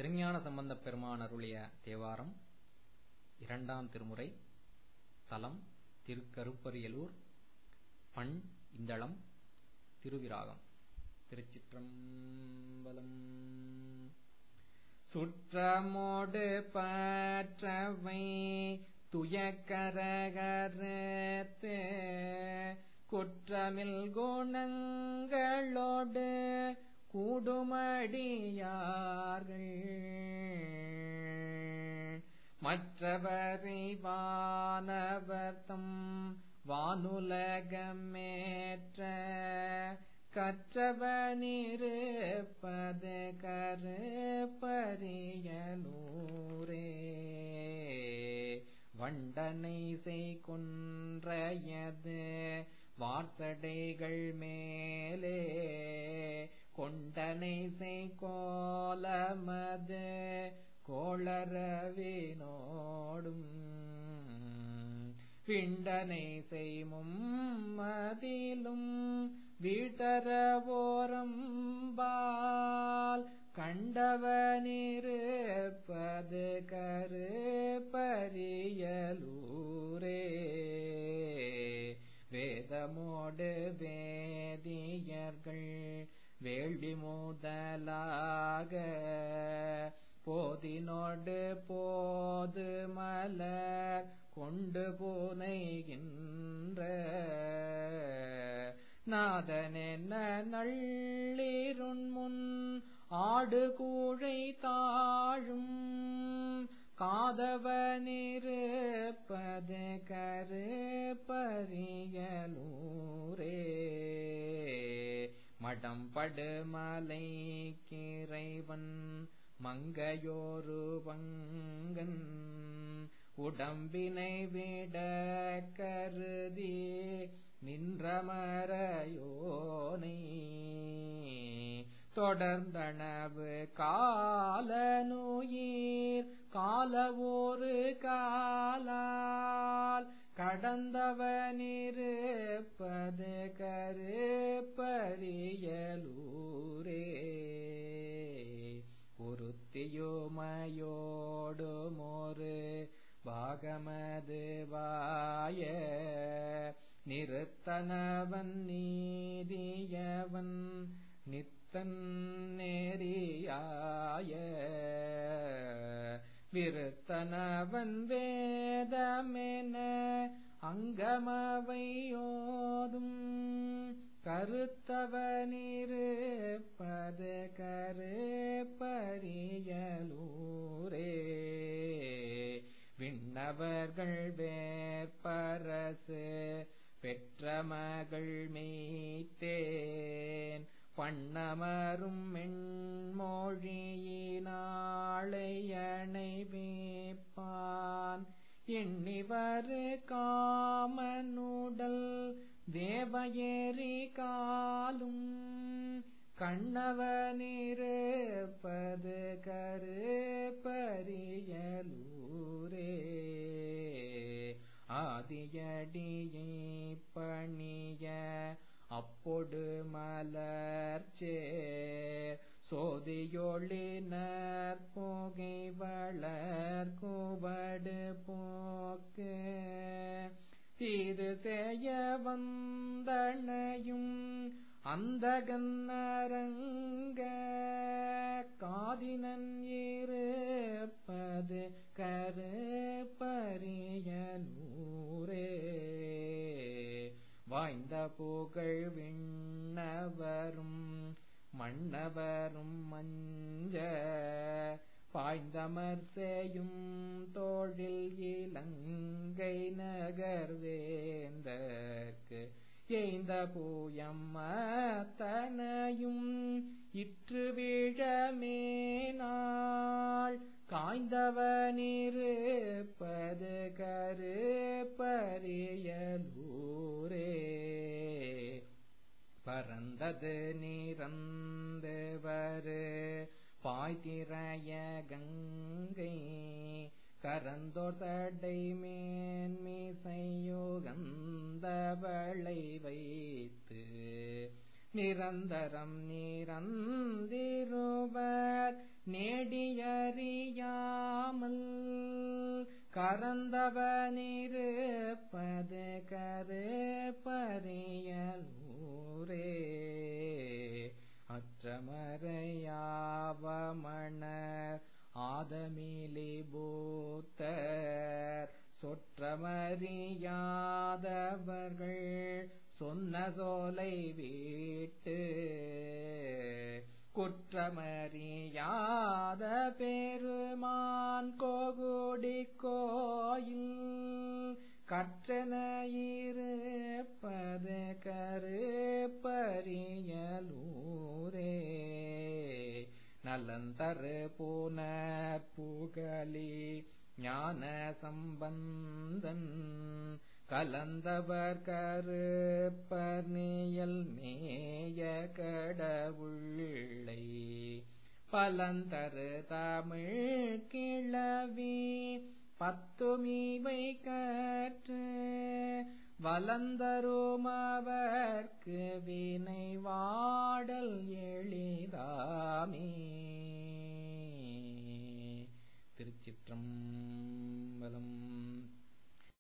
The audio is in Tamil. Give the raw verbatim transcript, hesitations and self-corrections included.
திருஞான சம்பந்தப் பெருமான் அருளிய தேவாரம் இரண்டாம் திருமுறை. தலம் திருக்கருப்பரியலூர். பண் இந்தளம். திருவிராகம். திருச்சிற்றம்பலம். சுற்றமோடு பற்றவை துயக்கரகரத்து குற்றமில் குணங்களோடு கூடுமடியார்கள் மற்றவரை வானவர்த்தம் வானுலகமேற்ற கற்றவனிருப்பது கருப்பரியலூரே. வண்டனை செய்கொன்றையது வார்சடைகள் மேலே கொண்டனை செய்கோலமது கோளரவினோடும் பிண்டனை செய்மும் மதிலும் வீட்டரவோரம்பால் கண்டவனிருப்பது கருப்பரியலூரே. வேதமோடு வேதியர்கள் வேள்வி முதலாக போதினோடு போது மலர் கொண்டு புனைகின்ற நாதனென்ன நள்ளிருண்முன் ஆடு கூழை தாழும் காதவனிருப்பது கருப்பரியலூரே. மடம்படுமலை கிறைவன் மங்கையோரு பங்கன் உடம்பினை விட கருதி நின்றமரையோனை தொடர்ந்தனவு காலனுயிர் காலவோரு காலால் கடந்தவனிருப்பது கருப்பரியலூரே. ஒருத்தியுமையோடுமொரு பாகமது வாய நிறுத்தனவன் நீதியவன் நித்தன் நெறியாய விருத்தனவன் வேதமென அங்கமவையோதும் கருத்தவனிருப்பது கருப்பரியலூரே. விண்ணவர்கள் வேற்பரசு பெற்ற மகள் மெய்த்தேன் பண்ணமரும் மென்மொழியினாளையணை வேப்பான் எண்ணிவரு காமனுடல் தேவயேறி காலும் கண்ணவனிருப்பது கருப்பரியலூரே. ஆதியடியை பணிய அப்பொடு மலர்ச்சேர் சோதியொளினர் புகை வளர் குவடு போக்கு தீது செய்ய வந்தனையும் அந்தகன்னரங்க காதினன் இருப்பது கருப்பரியலூரே. வாய்ந்த புகழ் விண்ணவரும் மன்னவரும் மஞ்ச பாய்ந்தமர் செய்யும் தோழில் இலங்கை நகர்வேந்தற்கு எய்ந்த பூயம்மத்தனையும் இற்று வீழமேனாள் காய்ந்தவனிருப்பது கருப்பரியலூரே. பரந்தது நிறந்து வரு பாய்திரைய கங்கை கரந்தோர் சடை மேன்மிசையுகந்தவளை வைத்து நிரந்தரம் நிரந்திருவர் நேடிய கரந்தவனிருப்பது கருப்பரியலூரே அற்றமறையாவமணர் ஆதமிலி பூத்தர் சொற்றமறியாதவர்கள் சொன்ன சோலை வீட்டு குற்றமறியாத பெருமான் கோகுடி கோயில் கற்றன இருப்பது கருப்பரியலூரே நலந்தரு புனர் புகழி ஞான சம்பந்தன் கலந்தவர் கருப்பர் நியல் மேய கடவுளை பலந்தரு தமிழ் கிளவி பத்துமிவை கற்று வலந்தருமவர்க்கு வினை வாடல் எளிதாமே. திருச்சிற்றம்பலம்.